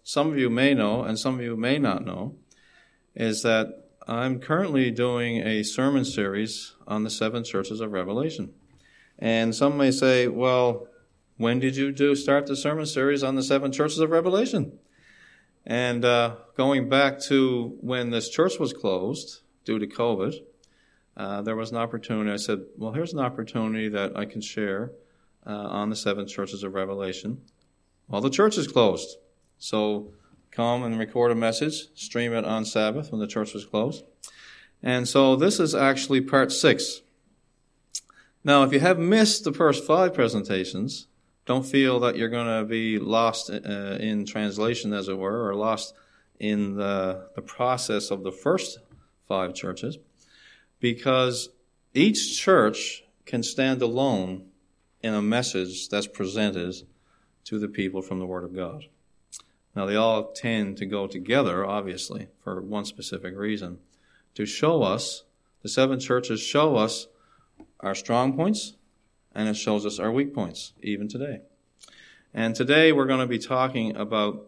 some of you may know and some of you may not know is that I'm currently doing a sermon series on the 7 churches of Revelation. And some may say, well, when did you start the sermon series on the 7 churches of Revelation? And going back to when this church was closed due to COVID, there was an opportunity. I said, well, here's an opportunity that I can share on the 7 churches of Revelation. Well, the church is closed. So come and record a message, stream it on Sabbath when the church was closed. And so this is actually part 6. Now, if you have missed the first 5 presentations, don't feel that you're going to be lost in translation, as it were, or lost in the process of the first 5 churches, because each church can stand alone in a message that's presented to the people from the Word of God. Now, they all tend to go together, obviously, for one specific reason, to show us, the 7 churches show us our strong points, and it shows us our weak points, even today. And today we're going to be talking about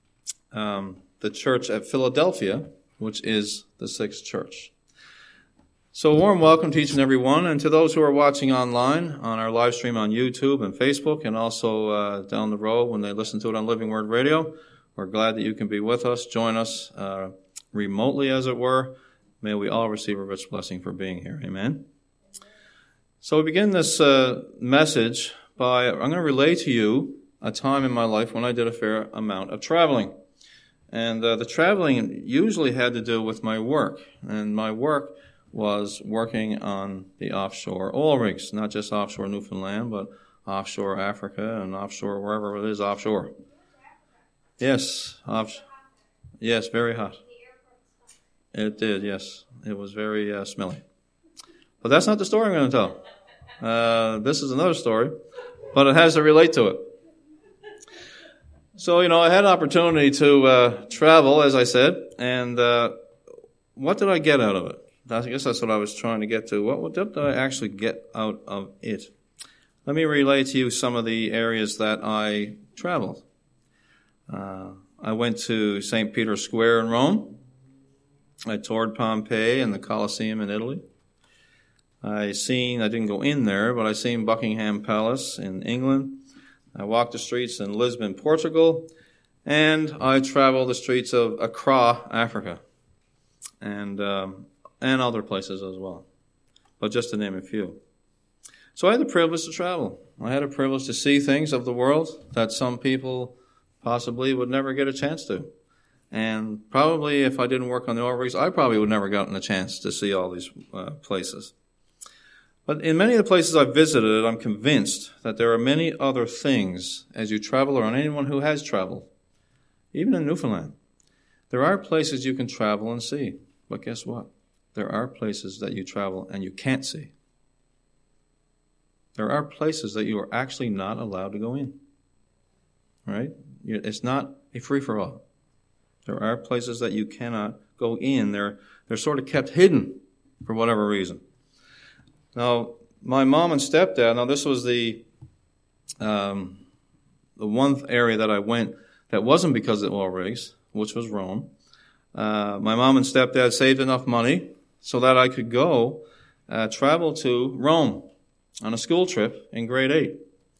the church at Philadelphia, which is the 6th church. So a warm welcome to each and every one, and to those who are watching online on our live stream on YouTube and Facebook, and also down the road when they listen to it on Living Word Radio. We're glad that you can be with us, join us remotely, as it were. May we all receive a rich blessing for being here. Amen. So we begin this message by, I'm going to relay to you a time in my life when I did a fair amount of traveling. And the traveling usually had to do with my work. And my work was working on the offshore oil rigs, not just offshore Newfoundland, but offshore Africa and offshore wherever it is offshore. Yes, yes, very hot. It did, yes. It was very smelly. But that's not the story I'm going to tell. This is another story, but it has to relate to it. So, I had an opportunity to travel, as I said, and what did I get out of it? I guess that's what I was trying to get to. What did I actually get out of it? Let me relay to you some of the areas that I traveled. I went to St. Peter's Square in Rome. I toured Pompeii and the Colosseum in Italy. I didn't go in there, but I seen Buckingham Palace in England. I walked the streets in Lisbon, Portugal, and I traveled the streets of Accra, Africa, and other places as well, but just to name a few. So I had the privilege to travel. I had a privilege to see things of the world that some people possibly would never get a chance to. And probably if I didn't work on the oil rigs, I probably would never gotten a chance to see all these places. But in many of the places I've visited, I'm convinced that there are many other things as you travel, or on anyone who has traveled, even in Newfoundland. There are places you can travel and see. But guess what? There are places that you travel and you can't see. There are places that you are actually not allowed to go in. Right? It's not a free-for-all. There are places that you cannot go in. They're sort of kept hidden for whatever reason. Now, my mom and stepdad, this was the one area that I went that wasn't because of oil rigs, which was Rome. My mom and stepdad saved enough money so that I could go travel to Rome on a school trip in grade 8.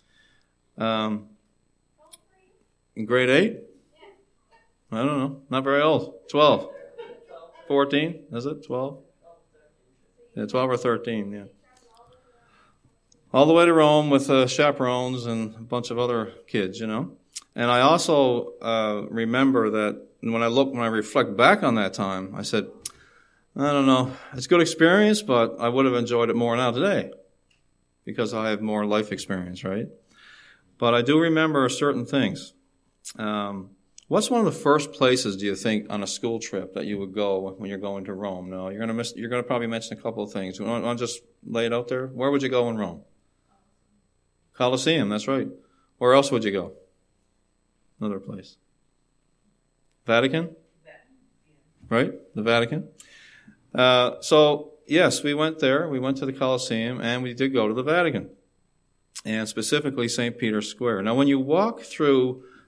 In grade 8? I don't know. Not very old. 12. 14? Is it? 12? Yeah, 12 or 13, yeah. All the way to Rome with chaperones and a bunch of other kids, And I also remember that when I reflect back on that time, I said, I don't know, it's a good experience, but I would have enjoyed it more now today because I have more life experience, right? But I do remember certain things. What's one of the first places, do you think, on a school trip that you would go when you're going to Rome? No, you're going to probably mention a couple of things. You want to just lay it out there? Where would you go in Rome? Colosseum, that's right. Where else would you go? Another place. Vatican? Right? The Vatican. So, yes, we went there. We went to the Colosseum, and we did go to the Vatican, and specifically St. Peter's Square. Now, when you walk through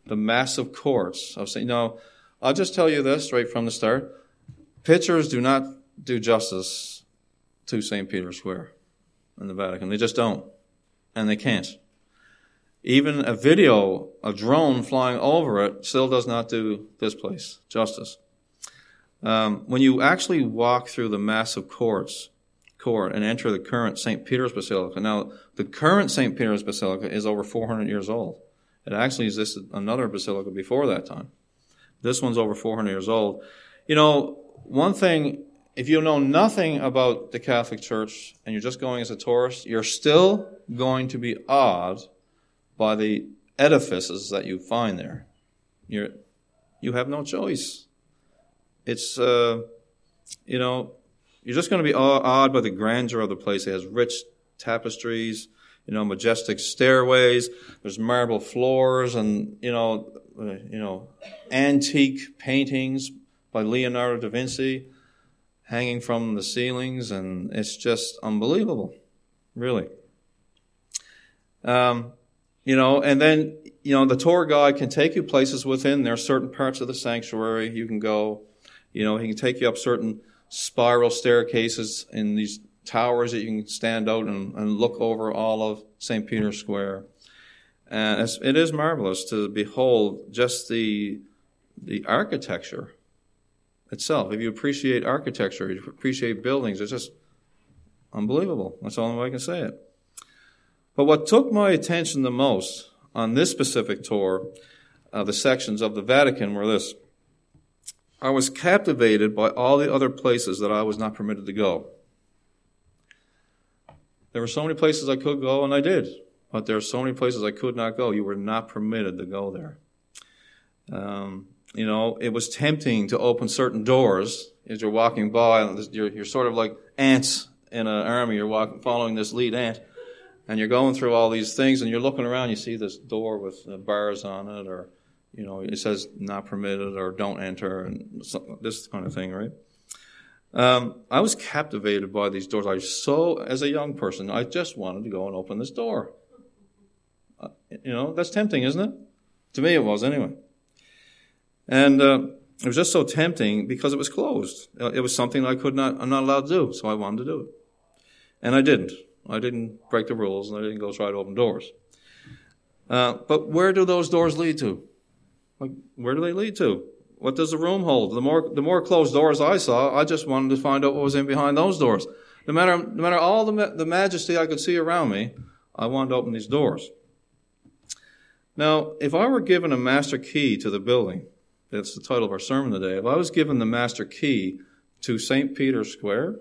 the massive courts of St. Now, I'll just tell you this right from the start. Pictures do not do justice to St. Peter's Square in the Vatican. They just don't. And they can't. Even a video, a drone flying over it, still does not do this place justice. When you actually walk through the massive court and enter the current St. Peter's Basilica, now the current St. Peter's Basilica is over 400 years old. It actually existed another basilica before that time. This one's over 400 years old. You know, one thing, if you know nothing about the Catholic Church and you're just going as a tourist, you're still going to be awed by the edifices that you find there. You have no choice. It's, you're just going to be awed by the grandeur of the place. It has rich tapestries, majestic stairways. There's marble floors and, antique paintings by Leonardo da Vinci hanging from the ceilings, and it's just unbelievable, really. And then, the tour guide can take you places within. There are certain parts of the sanctuary you can go. He can take you up certain spiral staircases in these towers that you can stand out and look over all of St. Peter's Square. And it is marvelous to behold just the architecture itself. If you appreciate architecture, you appreciate buildings, it's just unbelievable. That's the only way I can say it. But what took my attention the most on this specific tour, the sections of the Vatican, were this. I was captivated by all the other places that I was not permitted to go. There were so many places I could go, and I did. But there are so many places I could not go. You were not permitted to go there. It was tempting to open certain doors as you're walking by. You're sort of like ants in an army. You're following this lead ant. And you're going through all these things, and you're looking around. You see this door with bars on it, or it says not permitted or don't enter, and this kind of thing, right? I was captivated by these doors. As a young person, I just wanted to go and open this door. That's tempting, isn't it? To me, it was anyway. And it was just so tempting because it was closed. It was something I'm not allowed to do, so I wanted to do it. And I didn't. I didn't break the rules, and I didn't go try to open doors. But where do those doors lead to? Where do they lead to? What does the room hold? The more closed doors I saw, I just wanted to find out what was in behind those doors. No matter all the majesty I could see around me, I wanted to open these doors. Now, if I were given a master key to the building, that's the title of our sermon today, if I was given the master key to St. Peter's Square,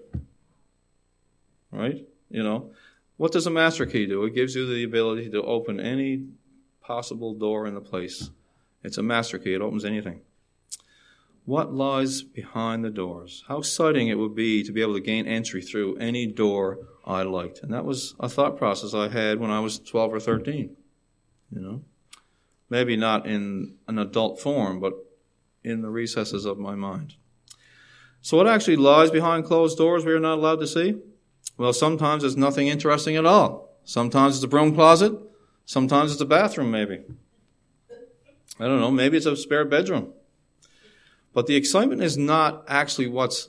right? What does a master key do? It gives you the ability to open any possible door in the place. It's a master key. It opens anything. What lies behind the doors? How exciting it would be to be able to gain entry through any door I liked. And that was a thought process I had when I was 12 or 13. Maybe not in an adult form, but in the recesses of my mind. So what actually lies behind closed doors we are not allowed to see? Well, sometimes it's nothing interesting at all. Sometimes it's a broom closet. Sometimes it's a bathroom, maybe. I don't know. Maybe it's a spare bedroom. But the excitement is not actually what's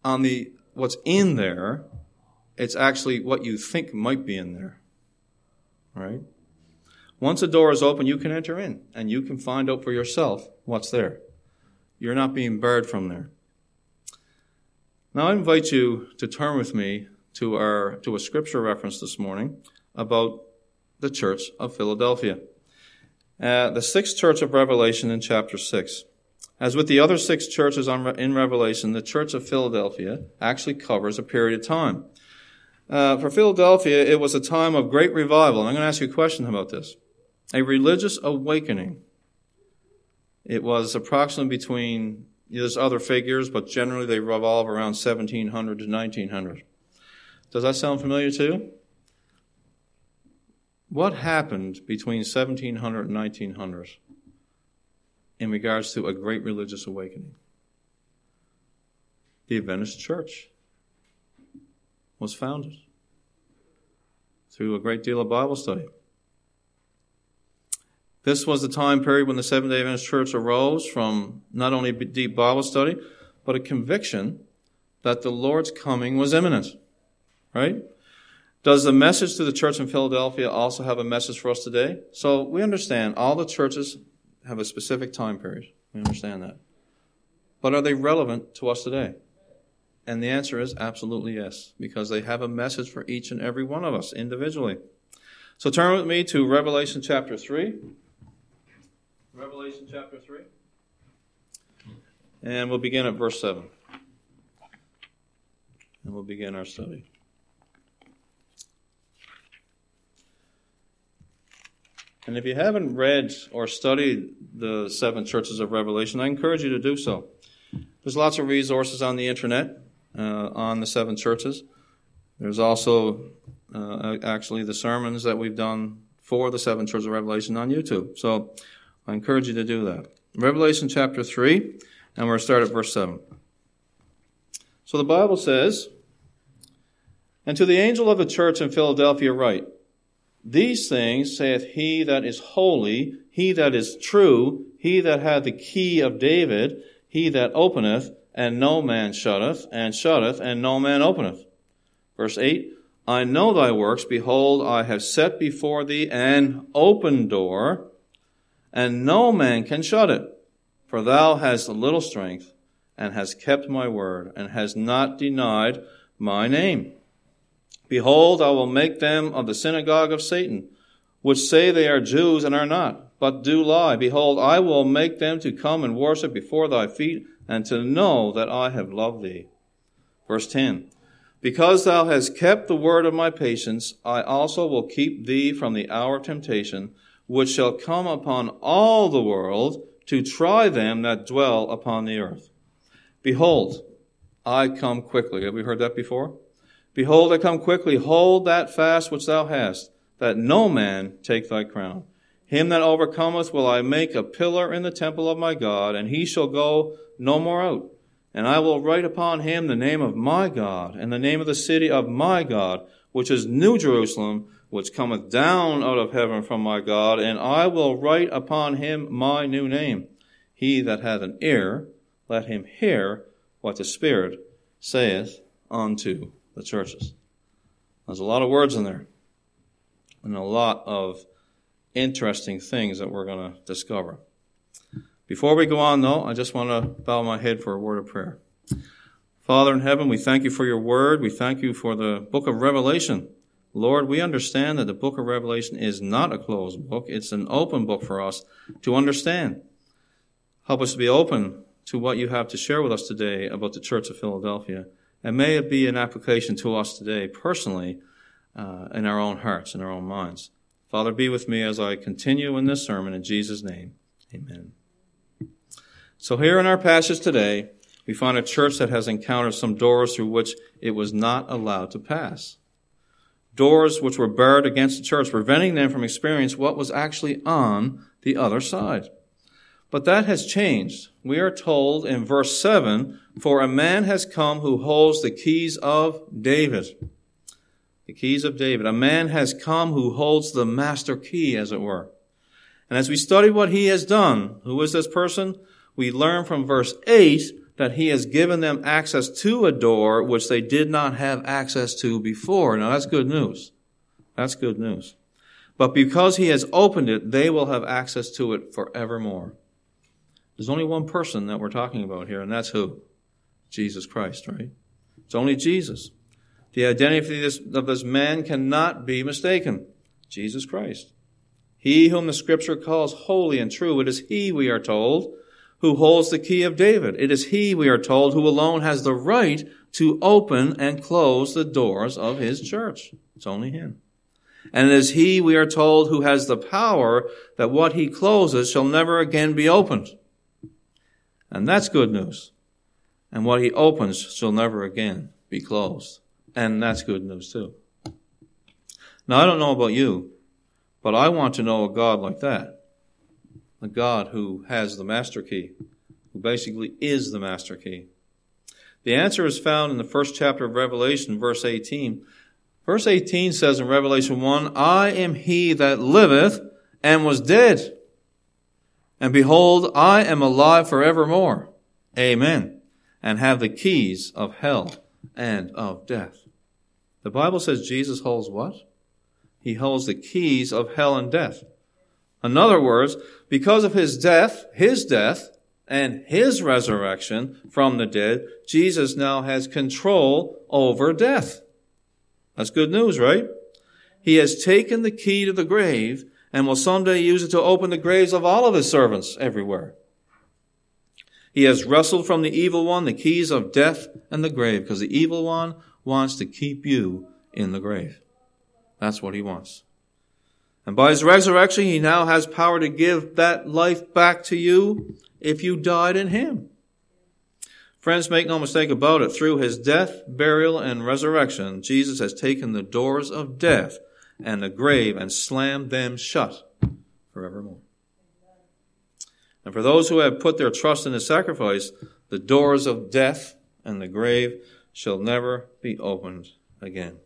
in there. It's actually what you think might be in there. Right? Once a door is open, you can enter in, and you can find out for yourself what's there. You're not being barred from there. Now I invite you to turn with me to a scripture reference this morning about the Church of Philadelphia. The sixth church of Revelation in chapter 6. As with the other six churches in Revelation, the Church of Philadelphia actually covers a period of time. For Philadelphia, it was a time of great revival. And I'm going to ask you a question about this. A religious awakening. It was approximately between, there's other figures, but generally they revolve around 1700 to 1900. Does that sound familiar to you? What happened between 1700 and 1900 in regards to a great religious awakening? The Adventist Church was founded through a great deal of Bible study. This was the time period when the Seventh-day Adventist Church arose from not only deep Bible study, but a conviction that the Lord's coming was imminent. Right? Does the message to the church in Philadelphia also have a message for us today? So we understand all the churches have a specific time period. We understand that. But are they relevant to us today? And the answer is absolutely yes, because they have a message for each and every one of us individually. So turn with me to Revelation chapter 3. Revelation chapter 3. And we'll begin at verse 7. And we'll begin our study. And if you haven't read or studied the 7 churches of Revelation, I encourage you to do so. There's lots of resources on the internet on the 7 churches. There's also actually the sermons that we've done for the 7 churches of Revelation on YouTube. So I encourage you to do that. Revelation chapter 3, and we're going to start at verse 7. So the Bible says, "And to the angel of the church in Philadelphia write, These things saith he that is holy, he that is true, he that hath the key of David, he that openeth, and no man shutteth, and no man openeth." Verse 8, "I know thy works, behold, I have set before thee an open door, and no man can shut it. For thou hast a little strength, and hast kept my word, and hast not denied my name. Behold, I will make them of the synagogue of Satan, which say they are Jews and are not, but do lie. Behold, I will make them to come and worship before thy feet, and to know that I have loved thee." Verse 10, "Because thou hast kept the word of my patience, I also will keep thee from the hour of temptation, which shall come upon all the world to try them that dwell upon the earth. Behold, I come quickly." Have we heard that before? "Behold, I come quickly. Hold that fast which thou hast, that no man take thy crown. Him that overcometh will I make a pillar in the temple of my God, and he shall go no more out. And I will write upon him the name of my God, and the name of the city of my God, which is New Jerusalem, which cometh down out of heaven from my God, and I will write upon him my new name. He that hath an ear, let him hear what the Spirit saith unto the churches." There's a lot of words in there, and a lot of interesting things that we're going to discover. Before we go on, though, I just want to bow my head for a word of prayer. Father in heaven, we thank you for your word. We thank you for the book of Revelation. Lord, we understand that the book of Revelation is not a closed book. It's an open book for us to understand. Help us to be open to what you have to share with us today about the Church of Philadelphia. And may it be an application to us today personally in our own hearts, in our own minds. Father, be with me as I continue in this sermon in Jesus' name. Amen. So here in our passage today, we find a church that has encountered some doors through which it was not allowed to pass. Doors which were barred against the church, preventing them from experiencing what was actually on the other side. But that has changed. We are told in verse 7, "For a man has come who holds the keys of David." The keys of David. A man has come who holds the master key, as it were. And as we study what he has done, who is this person? We learn from verse 8 that he has given them access to a door which they did not have access to before. Now that's good news. That's good news. But because he has opened it, they will have access to it forevermore. There's only one person that we're talking about here, and that's who? Jesus Christ, right? It's only Jesus. The identity of this man cannot be mistaken. Jesus Christ. He whom the Scripture calls holy and true, it is he, we are told, who holds the key of David. It is he, we are told, who alone has the right to open and close the doors of his church. It's only him. And it is he, we are told, who has the power that what he closes shall never again be opened. And that's good news. And what he opens shall never again be closed. And that's good news too. Now, I don't know about you, but I want to know a God like that. A God who has the master key, who basically is the master key. The answer is found in the first chapter of Revelation, verse 18. Verse 18 says in Revelation 1, "I am he that liveth and was dead, And behold, I am alive forevermore. Amen. And have the keys of hell and of death. The Bible says Jesus holds what? He holds the keys of hell and death. In other words, because of his death, and his resurrection from the dead, Jesus now has control over death. That's good news, right? He has taken the key to the grave and will someday use it to open the graves of all of his servants everywhere. He has wrestled from the evil one the keys of death and the grave, because the evil one wants to keep you in the grave. That's what he wants. And by his resurrection, he now has power to give that life back to you if you died in him. Friends, make no mistake about it. Through his death, burial, and resurrection, Jesus has taken the doors of death and the grave and slammed them shut forevermore. And for those who have put their trust in his sacrifice, the doors of death and the grave shall never be opened again.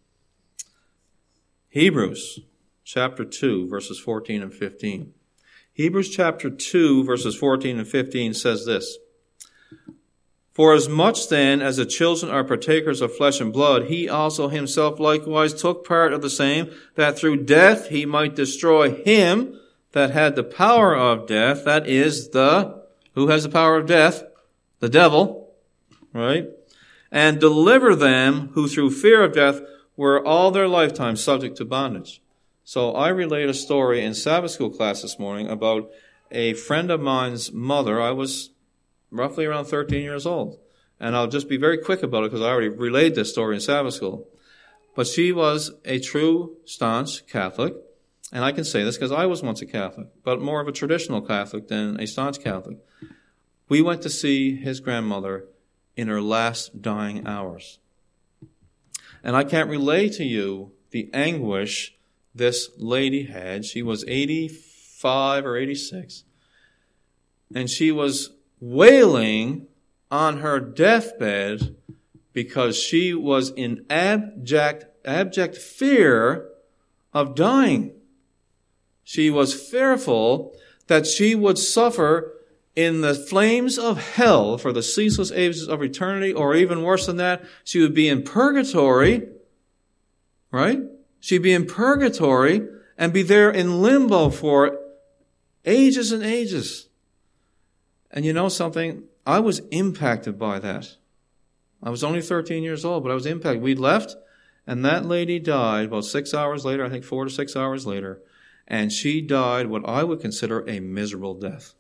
Hebrews chapter 2, verses 14 and 15. Hebrews chapter 2, verses 14 and 15 says this: For as much then as the children are partakers of flesh and blood, he also himself likewise took part of the same, that through death he might destroy him that had the power of death, that is, who has the power of death? The devil, right? And deliver them who through fear of death were all their lifetime subject to bondage. So I relayed a story in Sabbath school class this morning about a friend of mine's mother. I was roughly around 13 years old. And I'll just be very quick about it because I already relayed this story in Sabbath school. But she was a true, staunch Catholic. And I can say this because I was once a Catholic, but more of a traditional Catholic than a staunch Catholic. We went to see his grandmother in her last dying hours. And I can't relay to you the anguish this lady had. She was 85 or 86. And she was wailing on her deathbed because she was in abject fear of dying. She was fearful that she would suffer in the flames of hell for the ceaseless ages of eternity, or even worse than that, she would be in purgatory, right? She'd be in purgatory and be there in limbo for ages and ages. And you know something? I was impacted by that. I was only 13 years old, but I was impacted. We left, and that lady died about 6 hours later, I think 4 to 6 hours later, and she died what I would consider a miserable death.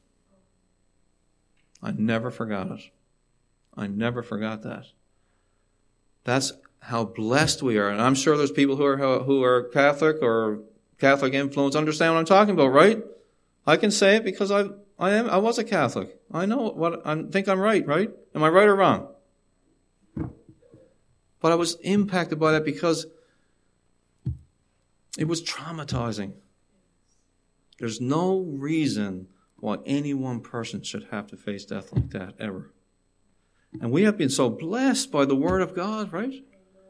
I never forgot it. I never forgot that. That's how blessed we are. And I'm sure there's people who are Catholic or Catholic influence understand what I'm talking about, right? I can say it because I was a Catholic. I know what I think I'm right? Am I right or wrong? But I was impacted by that because it was traumatizing. There's no reason why any one person should have to face death like that ever. And we have been so blessed by the Word of God, right?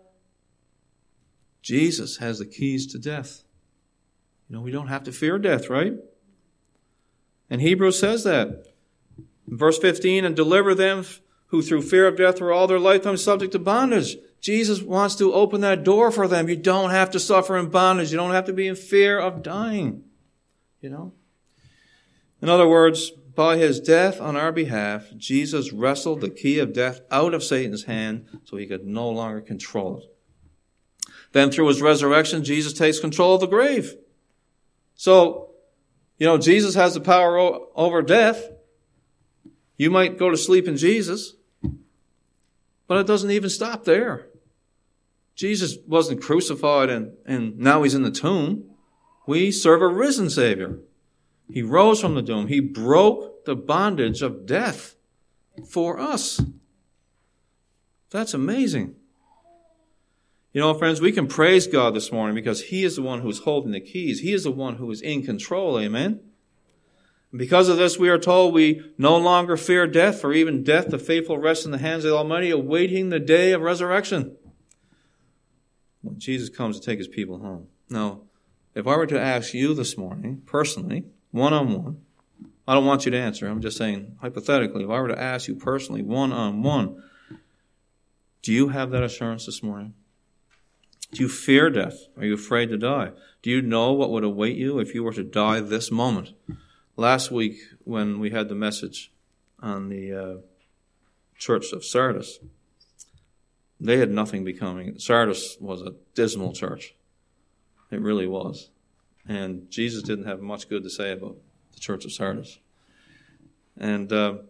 Jesus has the keys to death. You know, we don't have to fear death, right? And Hebrews says that. In verse 15, and deliver them who through fear of death were all their lifetime subject to bondage. Jesus wants to open that door for them. You don't have to suffer in bondage. You don't have to be in fear of dying. You know? In other words, by his death on our behalf, Jesus wrestled the key of death out of Satan's hand so he could no longer control it. Then through his resurrection, Jesus takes control of the grave. So, you know, Jesus has the power over death. You might go to sleep in Jesus, but it doesn't even stop there. Jesus wasn't crucified and now he's in the tomb. We serve a risen Savior. He rose from the tomb. He broke the bondage of death for us. That's amazing. You know, friends, we can praise God this morning because he is the one who's holding the keys. He is the one who is in control. Amen. And because of this, we are told we no longer fear death, for even death, the faithful, rests in the hands of the Almighty, awaiting the day of resurrection, when Jesus comes to take his people home. Now, if I were to ask you this morning, personally, one-on-one, I don't want you to answer. I'm just saying, hypothetically, if I were to ask you personally, one-on-one, do you have that assurance this morning? Do you fear death? Are you afraid to die? Do you know what would await you if you were to die this moment? Last week, when we had the message on the church of Sardis, they had nothing becoming. Sardis was a dismal church. It really was. And Jesus didn't have much good to say about the church of Sardis. And, the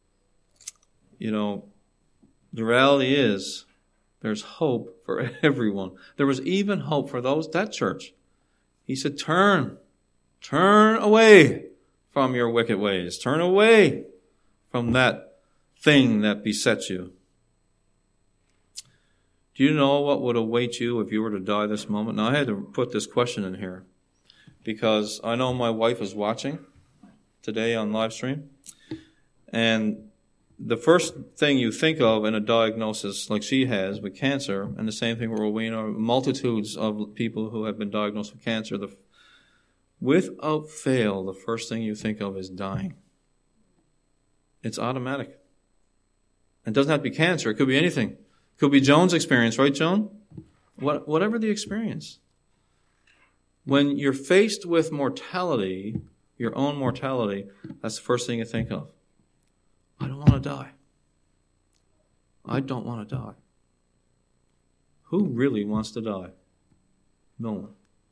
reality is there's hope for everyone. There was even hope for that church. He said, turn away from your wicked ways. Turn away from that thing that besets you. Do you know what would await you if you were to die this moment? Now, I had to put this question in here because I know my wife is watching today on live stream. And the first thing you think of in a diagnosis like she has with cancer, and the same thing with Rowena, multitudes of people who have been diagnosed with cancer, without fail, the first thing you think of is dying. It's automatic. It doesn't have to be cancer. It could be anything. It could be Joan's experience, right, Joan? Whatever the experience. When you're faced with mortality, your own mortality, that's the first thing you think of. I don't want to die. I don't want to die. Who really wants to die? No one.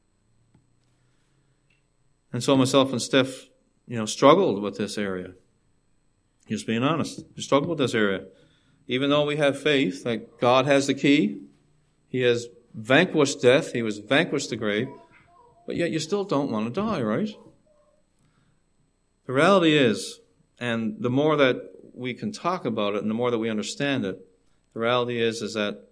And so myself and Steph, struggled with this area. Just being honest. We struggled with this area. Even though we have faith that God has the key, He has vanquished death, He has vanquished the grave, but yet you still don't want to die, right? The reality is, and the more that we can talk about it and the more that we understand it, the reality is that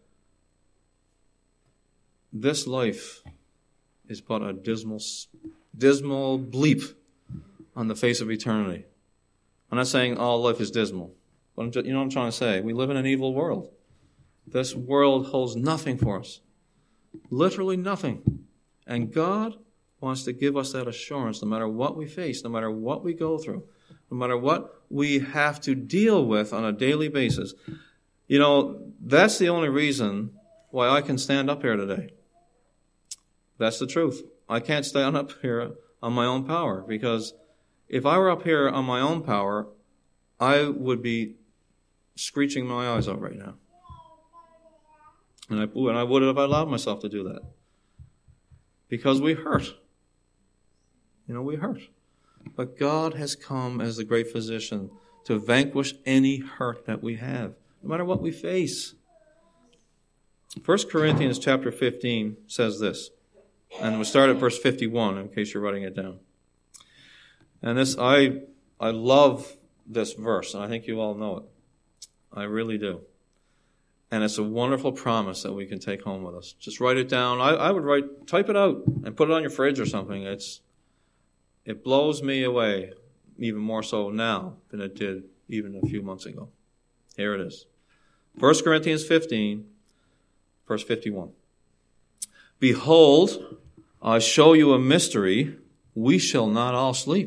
this life is but a dismal bleep on the face of eternity. I'm not saying all life is dismal, but you know what I'm trying to say? We live in an evil world. This world holds nothing for us. Literally nothing. And God wants to give us that assurance no matter what we face, no matter what we go through, no matter what we have to deal with on a daily basis. That's the only reason why I can stand up here today. That's the truth. I can't stand up here on my own power, because if I were up here on my own power, I would be screeching my eyes out right now. And I would have allowed myself to do that. Because we hurt. We hurt. But God has come as the great physician to vanquish any hurt that we have, no matter what we face. 1 Corinthians chapter 15 says this. And we'll start at verse 51 in case you're writing it down. And this, I love this verse, and I think you all know it. I really do. And it's a wonderful promise that we can take home with us. Just write it down. I would type it out and put it on your fridge or something. It blows me away, even more so now than it did even a few months ago. Here it is. 1 Corinthians 15, verse 51. Behold, I show you a mystery. We shall not all sleep,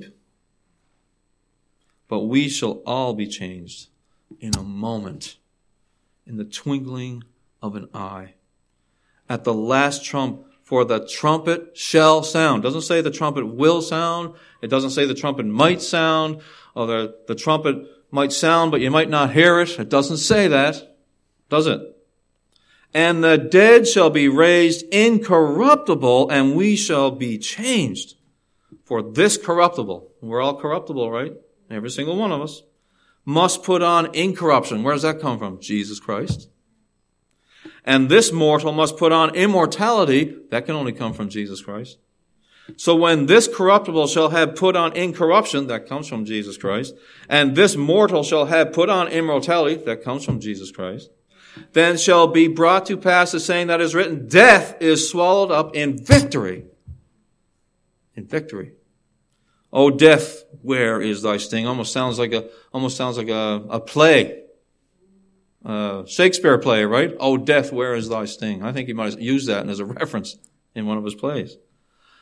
but we shall all be changed in a moment, in the twinkling of an eye. At the last trump, for the trumpet shall sound. It doesn't say the trumpet will sound. It doesn't say the trumpet might sound, or the trumpet might sound, but you might not hear it. It doesn't say that, does it? And the dead shall be raised incorruptible, and we shall be changed. For this corruptible, we're all corruptible, right? Every single one of us, must put on incorruption. Where does that come from? Jesus Christ. And this mortal must put on immortality. That can only come from Jesus Christ. So when this corruptible shall have put on incorruption, that comes from Jesus Christ, and this mortal shall have put on immortality, that comes from Jesus Christ, then shall be brought to pass the saying that is written, death is swallowed up in victory. In victory. O death, where is thy sting? Almost sounds like a play. Shakespeare play, right? O death, where is thy sting? I think he might have used that as a reference in one of his plays.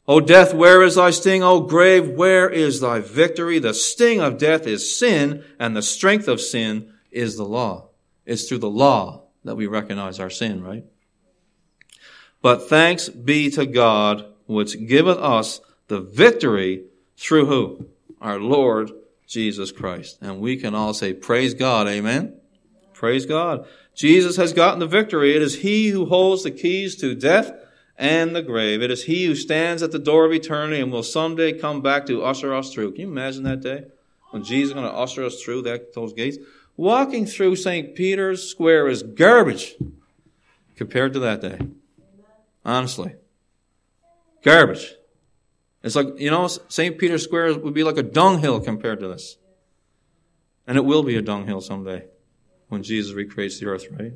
O death, where is thy sting? O grave, where is thy victory? The sting of death is sin, and the strength of sin is the law. It's through the law that we recognize our sin, right? But thanks be to God, which giveth us the victory through who? Our Lord Jesus Christ. And we can all say, praise God, amen? Praise God. Jesus has gotten the victory. It is He who holds the keys to death and the grave. It is He who stands at the door of eternity and will someday come back to usher us through. Can you imagine that day? When Jesus is going to usher us through those gates? Walking through St. Peter's Square is garbage compared to that day. Honestly. Garbage. It's like, St. Peter's Square would be like a dunghill compared to this. And it will be a dunghill someday when Jesus recreates the earth, right?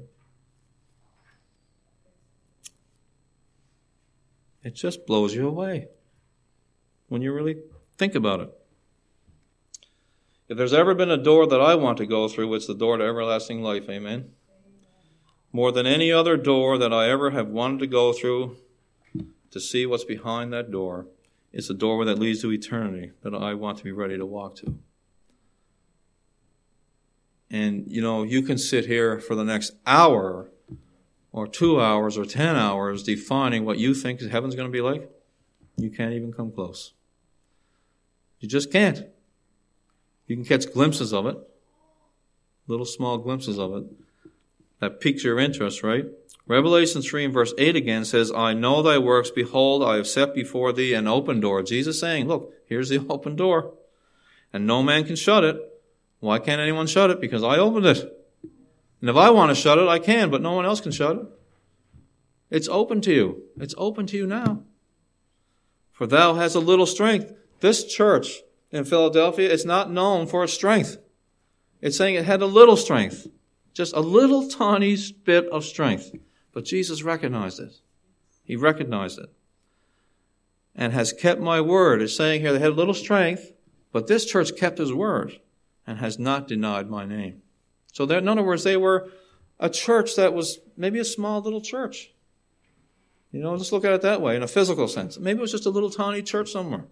It just blows you away when you really think about it. If there's ever been a door that I want to go through, it's the door to everlasting life, amen? More than any other door that I ever have wanted to go through to see what's behind that door, it's the door that leads to eternity that I want to be ready to walk to. And, you can sit here for the next hour or 2 hours or 10 hours defining what you think heaven's going to be like. You can't even come close. You just can't. You can catch glimpses of it, little small glimpses of it. That piques your interest, right? Revelation 3 and verse 8 again says, I know thy works. Behold, I have set before thee an open door. Jesus saying, look, here's the open door. And no man can shut it. Why can't anyone shut it? Because I opened it. And if I want to shut it, I can, but no one else can shut it. It's open to you. It's open to you now. For thou hast a little strength. This church in Philadelphia is not known for its strength. It's saying it had a little strength. Just a little tiny bit of strength. But Jesus recognized it. He recognized it. And has kept my word. It's saying here they had a little strength, but this church kept His word and has not denied my name. So in other words, they were a church that was maybe a small little church. Just look at it that way in a physical sense. Maybe it was just a little tiny church somewhere.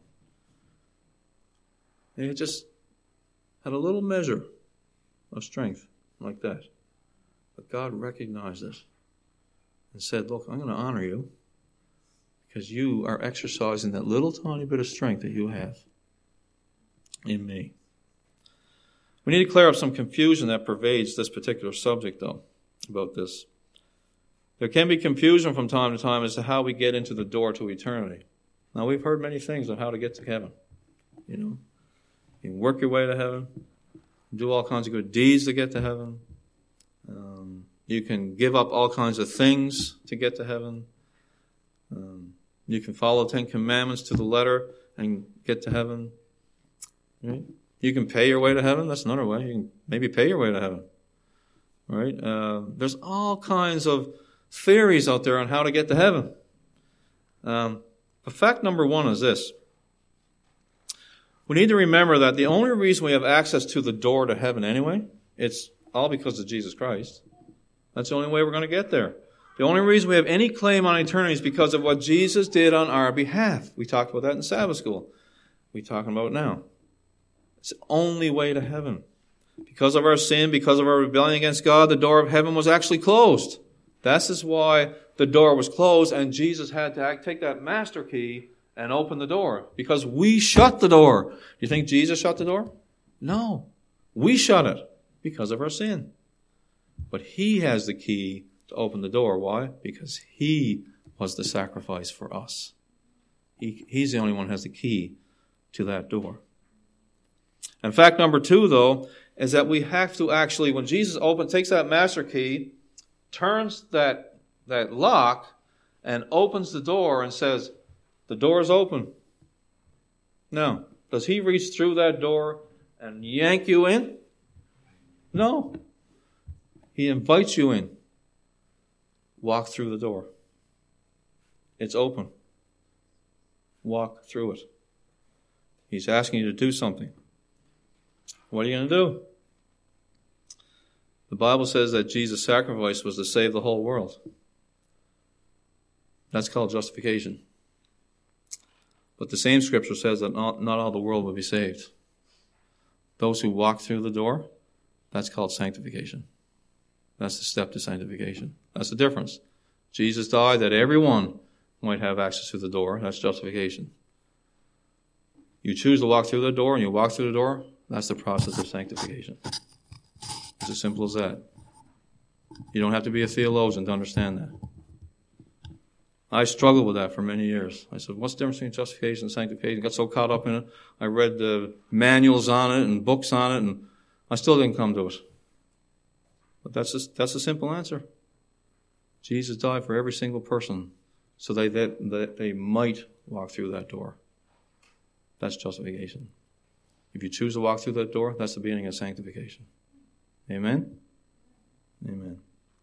And it just had a little measure of strength like that. But God recognized it and said, look, I'm going to honor you because you are exercising that little tiny bit of strength that you have in me. We need to clear up some confusion that pervades this particular subject, though, about this. There can be confusion from time to time as to how we get into the door to eternity. Now, we've heard many things on how to get to heaven. You can work your way to heaven, do all kinds of good deeds to get to heaven. You can give up all kinds of things to get to heaven. You can follow 10 Commandments to the letter and get to heaven. Right? You can pay your way to heaven. That's another way. You can maybe pay your way to heaven. Right? There's all kinds of theories out there on how to get to heaven. But fact number one is this. We need to remember that the only reason we have access to the door to heaven anyway, it's all because of Jesus Christ. That's the only way we're going to get there. The only reason we have any claim on eternity is because of what Jesus did on our behalf. We talked about that in Sabbath school. We're talking about it now. It's the only way to heaven. Because of our sin, because of our rebellion against God, the door of heaven was actually closed. That's why the door was closed, and Jesus had to take that master key and open the door. Because we shut the door. Do you think Jesus shut the door? No. We shut it because of our sin. But He has the key to open the door. Why? Because He was the sacrifice for us. He's the only one who has the key to that door. And fact number two, though, is that we have to actually, when Jesus takes that master key, turns that lock, and opens the door and says, the door is open. Now, does He reach through that door and yank you in? No. He invites you in. Walk through the door. It's open. Walk through it. He's asking you to do something. What are you going to do? The Bible says that Jesus' sacrifice was to save the whole world. That's called justification. But the same scripture says that not all the world will be saved. Those who walk through the door, that's called sanctification. That's the step to sanctification. That's the difference. Jesus died that everyone might have access to the door. That's justification. You choose to walk through the door and you walk through the door, that's the process of sanctification. It's as simple as that. You don't have to be a theologian to understand that. I struggled with that for many years. I said, what's the difference between justification and sanctification? I got so caught up in it. I read the manuals on it and books on it, and I still didn't come to it. But that's a simple answer. Jesus died for every single person so that they might walk through that door. That's justification. If you choose to walk through that door, that's the beginning of sanctification. Amen? Amen.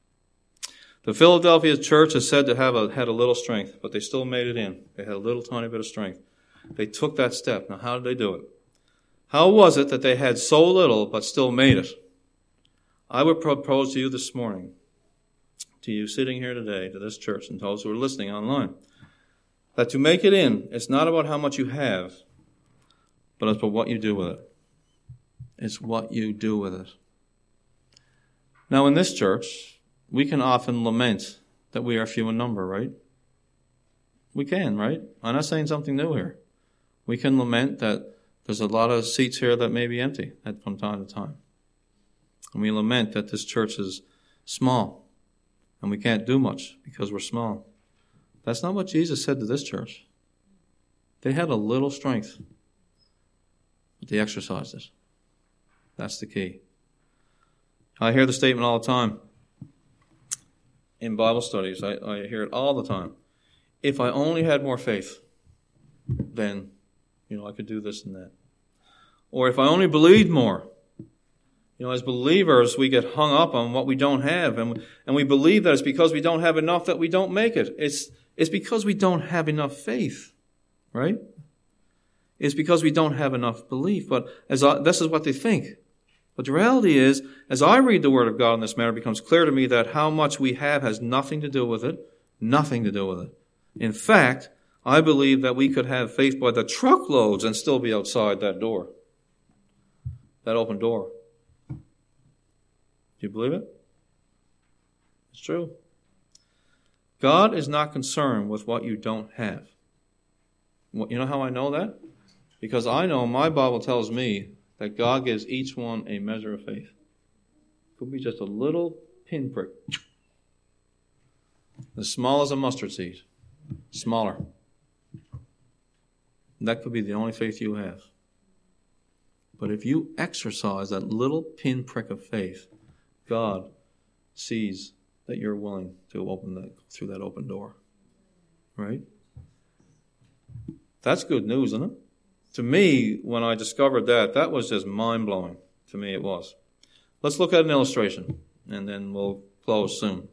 The Philadelphia church is said to have had a little strength, but they still made it in. They had a little tiny bit of strength. They took that step. Now, how did they do it? How was it that they had so little but still made it? I would propose to you this morning, to you sitting here today, to this church, and those who are listening online, that to make it in, it's not about how much you have, but it's about what you do with it. It's what you do with it. Now, in this church, we can often lament that we are few in number, right? We can, right? I'm not saying something new here. We can lament that there's a lot of seats here that may be empty from time to time. And we lament that this church is small and we can't do much because we're small. That's not what Jesus said to this church. They had a little strength, but they exercised it. That's the key. I hear the statement all the time. In Bible studies, I hear it all the time. If I only had more faith, then, I could do this and that. Or if I only believed more. As believers, we get hung up on what we don't have, and we believe that it's because we don't have enough that we don't make it. It's because we don't have enough faith, right? It's because we don't have enough belief. But this is what they think. But the reality is, as I read the Word of God in this matter, it becomes clear to me that how much we have has nothing to do with it. Nothing to do with it. In fact, I believe that we could have faith by the truckloads and still be outside that door. That open door. Do you believe it? It's true. God is not concerned with what you don't have. You know how I know that? Because I know my Bible tells me that God gives each one a measure of faith. It could be just a little pinprick. As small as a mustard seed. Smaller. That could be the only faith you have. But if you exercise that little pinprick of faith, God sees that you're willing to open through that open door. Right? That's good news, isn't it? To me, when I discovered that was just mind-blowing. To me, it was. Let's look at an illustration, and then we'll close soon.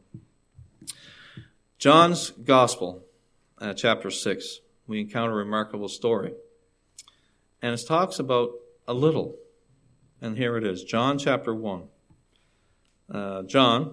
John's Gospel, chapter 6, we encounter a remarkable story. And it talks about a little. And here it is, John chapter 1. And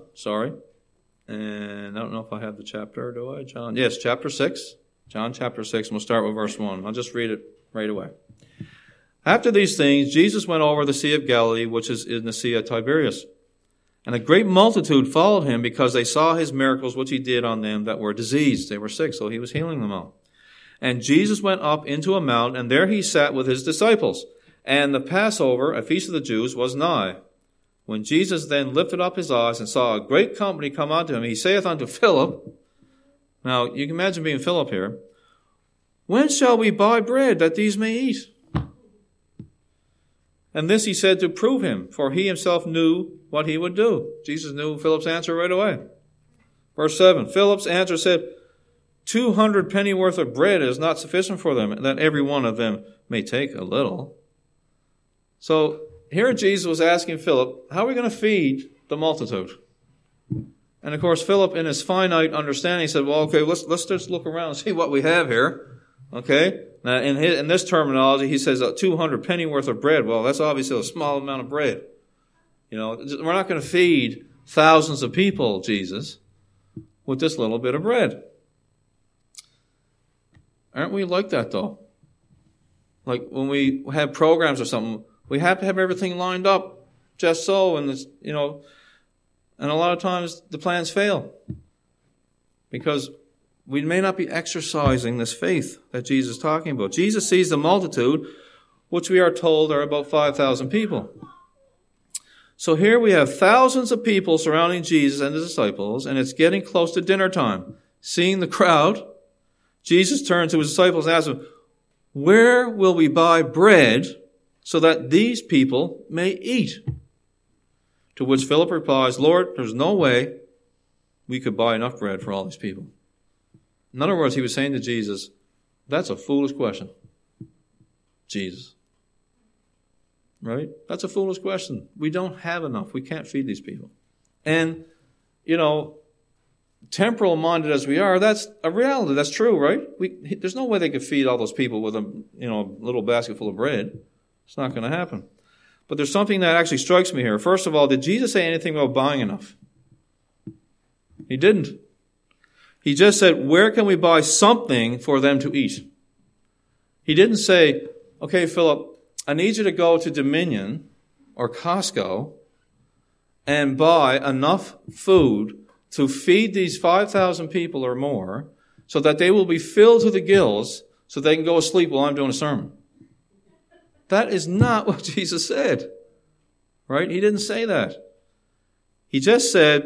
I don't know if I have the chapter, do I? Yes, chapter 6. John chapter 6, and we'll start with verse 1. I'll just read it right away. After these things, Jesus went over the Sea of Galilee, which is in the Sea of Tiberias. And a great multitude followed him because they saw his miracles which he did on them that were diseased. They were sick, so he was healing them all. And Jesus went up into a mountain, and there he sat with his disciples. And the Passover, a feast of the Jews, was nigh. When Jesus then lifted up his eyes and saw a great company come unto him, he saith unto Philip, now you can imagine being Philip here, when shall we buy bread that these may eat? And this he said to prove him, for he himself knew what he would do. Jesus knew Philip's answer right away. Verse 7, Philip's answer said, 200 pennyworth of bread is not sufficient for them, that every one of them may take a little. So here Jesus was asking Philip, how are we going to feed the multitude? And of course, Philip, in his finite understanding, said, well, okay, let's just look around and see what we have here. Okay? Now, in this terminology, he says 200 pennyworth of bread. Well, that's obviously a small amount of bread. We're not going to feed thousands of people, Jesus, with this little bit of bread. Aren't we like that, though? Like when we have programs or something, we have to have everything lined up just so, and it's, and a lot of times the plans fail because we may not be exercising this faith that Jesus is talking about. Jesus sees the multitude, which we are told are about 5,000 people. So here we have thousands of people surrounding Jesus and the disciples, and it's getting close to dinner time. Seeing the crowd, Jesus turned to his disciples and asked them, "Where will we buy bread so that these people may eat?" To which Philip replies, "Lord, there's no way we could buy enough bread for all these people." In other words, he was saying to Jesus, that's a foolish question. Jesus. Right? That's a foolish question. We don't have enough. We can't feed these people. And, temporal minded as we are, that's a reality. That's true, right? There's no way they could feed all those people with a little basket full of bread. It's not going to happen. But there's something that actually strikes me here. First of all, did Jesus say anything about buying enough? He didn't. He just said, where can we buy something for them to eat? He didn't say, okay, Philip, I need you to go to Dominion or Costco and buy enough food to feed these 5,000 people or more so that they will be filled to the gills so they can go to sleep while I'm doing a sermon. That is not what Jesus said. Right? He didn't say that. He just said,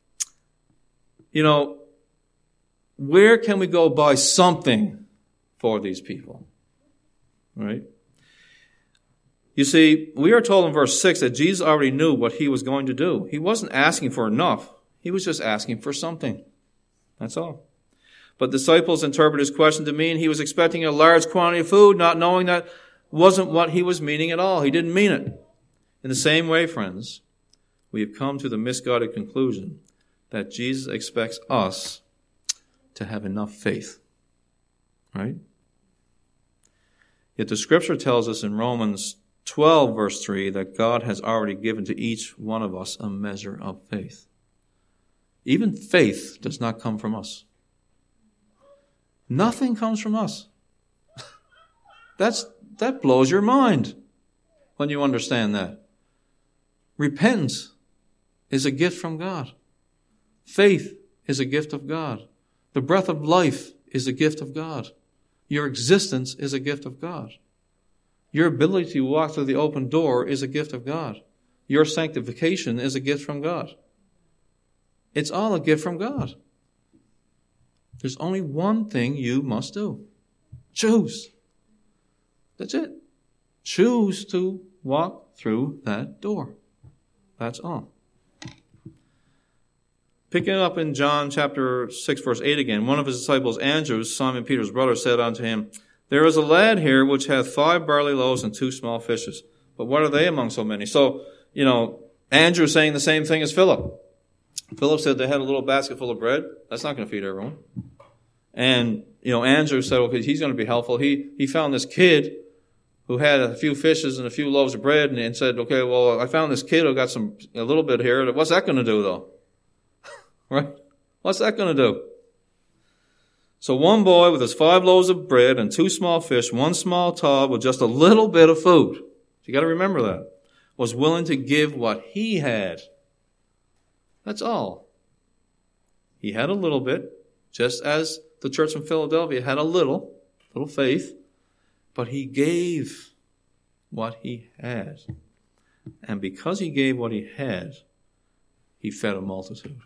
where can we go buy something for these people? Right? You see, we are told in verse 6 that Jesus already knew what he was going to do. He wasn't asking for enough. He was just asking for something. That's all. But disciples interpret his question to mean he was expecting a large quantity of food, not knowing that wasn't what he was meaning at all. He didn't mean it. In the same way, friends, we have come to the misguided conclusion that Jesus expects us to have enough faith. Right? Yet the scripture tells us in Romans 12, verse 3, that God has already given to each one of us a measure of faith. Even faith does not come from us. Nothing comes from us. That blows your mind when you understand that. Repentance is a gift from God. Faith is a gift of God. The breath of life is a gift of God. Your existence is a gift of God. Your ability to walk through the open door is a gift of God. Your sanctification is a gift from God. It's all a gift from God. There's only one thing you must do. Choose. That's it. Choose to walk through that door. That's all. Picking up in John chapter 6, verse 8 again, one of his disciples, Andrew, Simon Peter's brother, said unto him, There is a lad here which hath 5 barley loaves and 2 small fishes. But what are they among so many? So, Andrew saying the same thing as Philip. Philip said they had a little basket full of bread. That's not going to feed everyone. And, Andrew said, okay, he's going to be helpful. He found this kid who had a few fishes and a few loaves of bread and said, okay, well, I found this kid who got a little bit here. What's that going to do, though? Right? What's that going to do? So one boy with his 5 loaves of bread and 2 small fish, 1 small tub with just a little bit of food. You got to remember that. Was willing to give what he had. That's all. He had a little bit, just as the church in Philadelphia had a little faith, but he gave what he had. And because he gave what he had, he fed a multitude.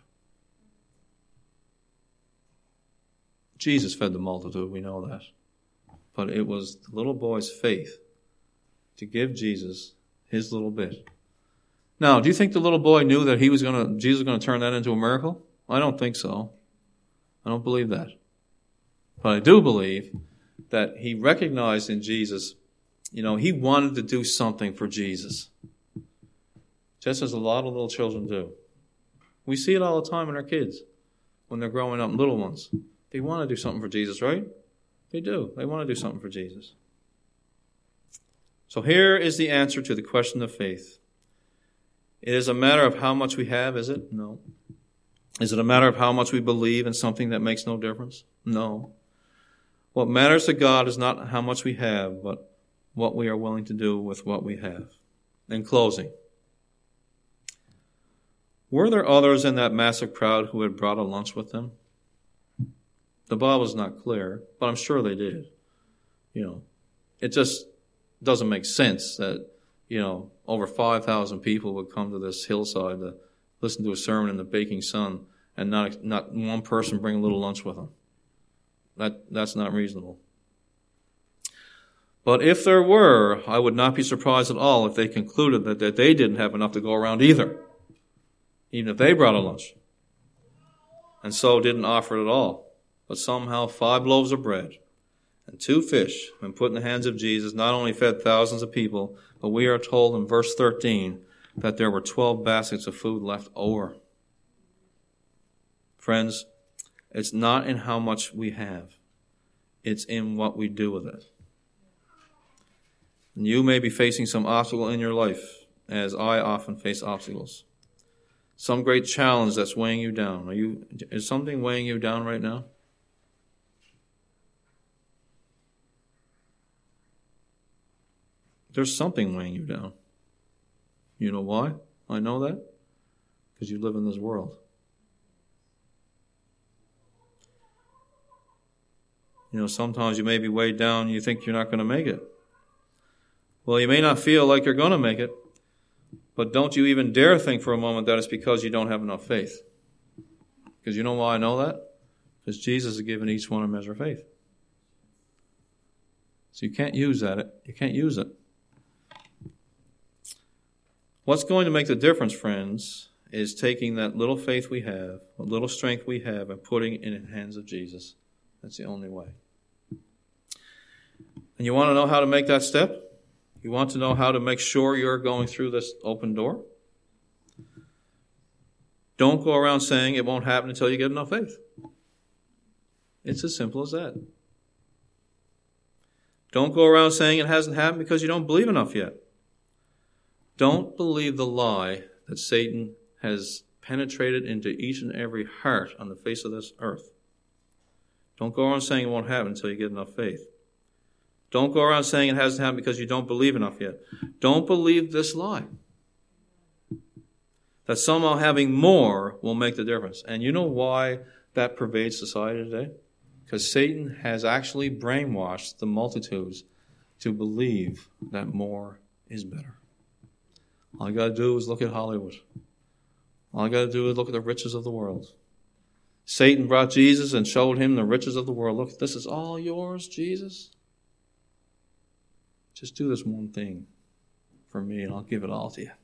Jesus fed the multitude, we know that. But it was the little boy's faith to give Jesus his little bit. Now, do you think the little boy knew that Jesus was going to turn that into a miracle? I don't think so. I don't believe that. But I do believe that he recognized in Jesus, he wanted to do something for Jesus. Just as a lot of little children do. We see it all the time in our kids when they're growing up, little ones. They want to do something for Jesus, right? They do. They want to do something for Jesus. So here is the answer to the question of faith. It is a matter of how much we have, is it? No. Is it a matter of how much we believe in something that makes no difference? No. What matters to God is not how much we have, but what we are willing to do with what we have. In closing, were there others in that massive crowd who had brought a lunch with them? The Bible's not clear, but I'm sure they did. It just doesn't make sense that, over 5,000 people would come to this hillside to listen to a sermon in the baking sun and not one person bring a little lunch with them. That's not reasonable. But if there were, I would not be surprised at all if they concluded that they didn't have enough to go around either, even if they brought a lunch, and so didn't offer it at all. But somehow 5 loaves of bread and 2 fish, when put in the hands of Jesus, not only fed thousands of people, but we are told in verse 13 that there were 12 baskets of food left over. Friends, it's not in how much we have. It's in what we do with it. And you may be facing some obstacle in your life, as I often face obstacles. Some great challenge that's weighing you down. Is something weighing you down right now? There's something weighing you down. You know why? I know that. Because you live in this world. Sometimes you may be weighed down and you think you're not going to make it. Well, you may not feel like you're going to make it, but don't you even dare think for a moment that it's because you don't have enough faith. Because you know why I know that? Because Jesus has given each one a measure of faith. So you can't use that. You can't use it. What's going to make the difference, friends, is taking that little faith we have, what little strength we have, and putting it in the hands of Jesus. That's the only way. And you want to know how to make that step? You want to know how to make sure you're going through this open door? Don't go around saying it won't happen until you get enough faith. It's as simple as that. Don't go around saying it hasn't happened because you don't believe enough yet. Don't believe the lie that Satan has penetrated into each and every heart on the face of this earth. Don't go around saying it won't happen until you get enough faith. Don't go around saying it hasn't happened because you don't believe enough yet. Don't believe this lie. That somehow having more will make the difference. And you know why that pervades society today? Because Satan has actually brainwashed the multitudes to believe that more is better. All you got to do is look at Hollywood. All you got to do is look at the riches of the world. Satan brought Jesus and showed him the riches of the world. Look, this is all yours, Jesus. Just do this one thing for me and I'll give it all to you.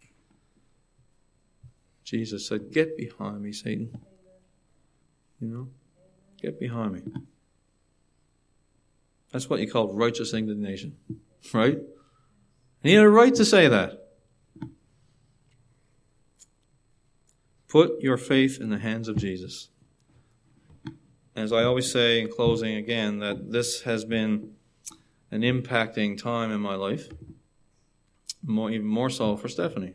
Jesus said, get behind me, Satan. Get behind me. That's what you call righteous indignation, right? And he had a right to say that. Put your faith in the hands of Jesus. As I always say in closing again, that this has been an impacting time in my life, even more so for Stephanie.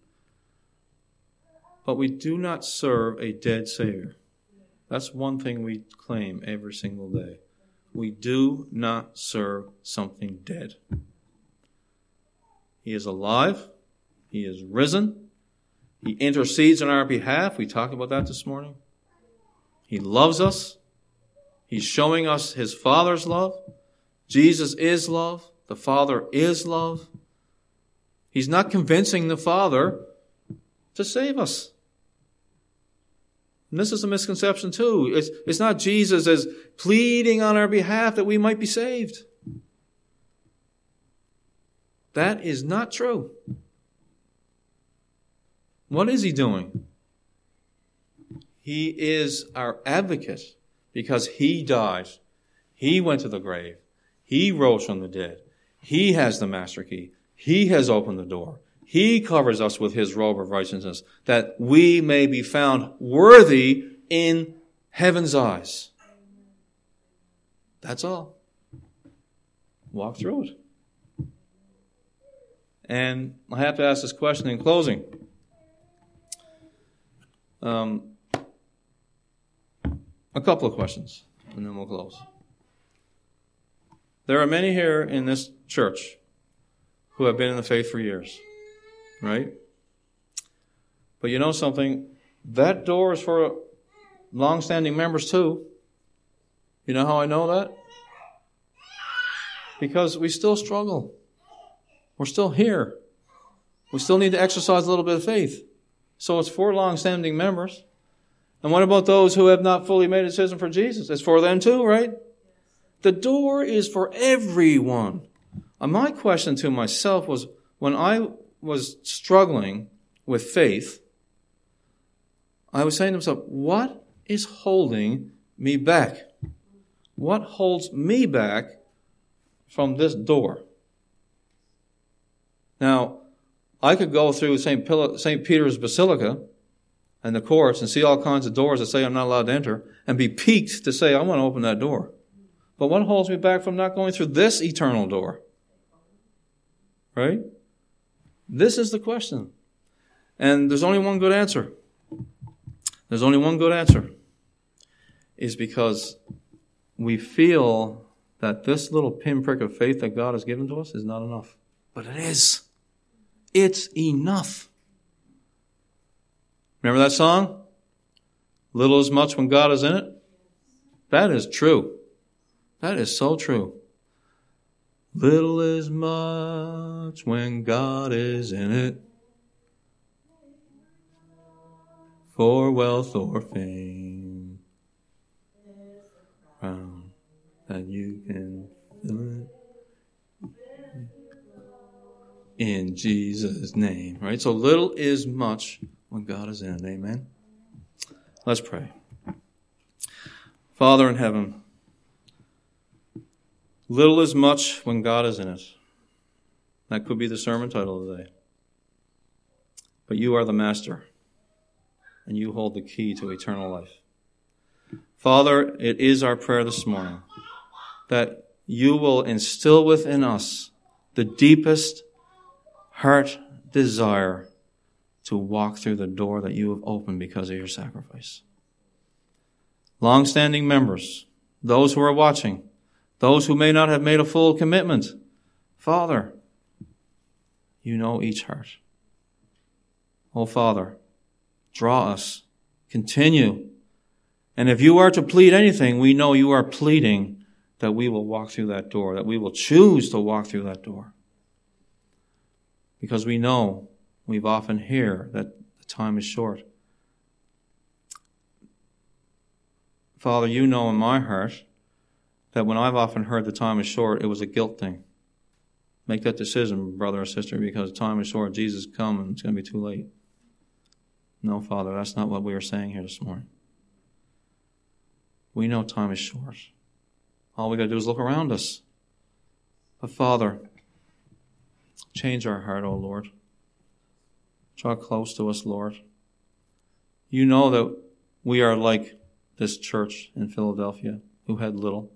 But we do not serve a dead Savior. That's one thing we claim every single day. We do not serve something dead. He is alive. He is risen. He intercedes on our behalf. We talked about that this morning. He loves us. He's showing us his Father's love. Jesus is love. The Father is love. He's not convincing the Father to save us. And this is a misconception too. It's not Jesus as pleading on our behalf that we might be saved. That is not true. What is he doing? He is our advocate because he died. He went to the grave. He rose from the dead. He has the master key. He has opened the door. He covers us with his robe of righteousness that we may be found worthy in heaven's eyes. That's all. Walk through it. And I have to ask this question in closing. A couple of questions, and then we'll close. There are many here in this church who have been in the faith for years, right? But you know something? That door is for long-standing members too. You know how I know that? Because we still struggle. We're still here. We still need to exercise a little bit of faith. So it's for long-standing members. And what about those who have not fully made a decision for Jesus? It's for them too, right? The door is for everyone. And my question to myself was, when I was struggling with faith, I was saying to myself, what is holding me back? What holds me back from this door? Now, I could go through St. Peter's Basilica and the courts and see all kinds of doors that say I'm not allowed to enter and be piqued to say, I want to open that door. But what holds me back from not going through this eternal door? Right? This is the question. And there's only one good answer. There's only one good answer. Is because we feel that this little pinprick of faith that God has given to us is not enough. But it is. It's enough. Remember that song? Little is much when God is in it? That is true. That is so true. Little is much when God is in it. For wealth or fame. Crown that you can fill it. In Jesus' name. Right? So little is much when God is in it. Amen. Let's pray. Father in heaven, little is much when God is in it. That could be the sermon title today. But you are the master, and you hold the key to eternal life. Father, it is our prayer this morning that you will instill within us the deepest heart desire to walk through the door that you have opened because of your sacrifice. Long-standing members, those who are watching, those who may not have made a full commitment, Father, you know each heart. Oh, Father, draw us, continue. And if you are to plead anything, we know you are pleading that we will walk through that door, that we will choose to walk through that door. Because we know, we've often heard that the time is short. Father, you know in my heart that when I've often heard the time is short, it was a guilt thing. Make that decision, brother or sister, because time is short. Jesus come and it's going to be too late. No, Father, that's not what we are saying here this morning. We know time is short. All we got to do is look around us. But Father, change our heart, O Lord. Draw close to us, Lord. You know that we are like this church in Philadelphia who had little.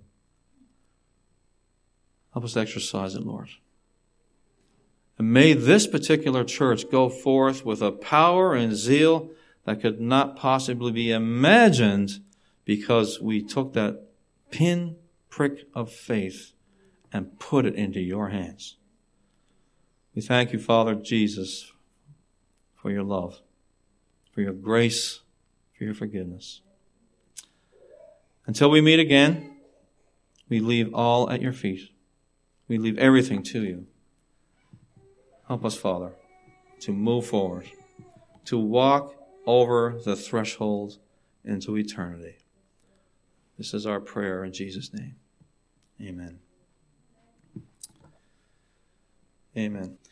Help us exercise it, Lord. And may this particular church go forth with a power and zeal that could not possibly be imagined because we took that pin-prick of faith and put it into your hands. We thank you, Father Jesus, for your love, for your grace, for your forgiveness. Until we meet again, we leave all at your feet. We leave everything to you. Help us, Father, to move forward, to walk over the threshold into eternity. This is our prayer in Jesus' name. Amen. Amen.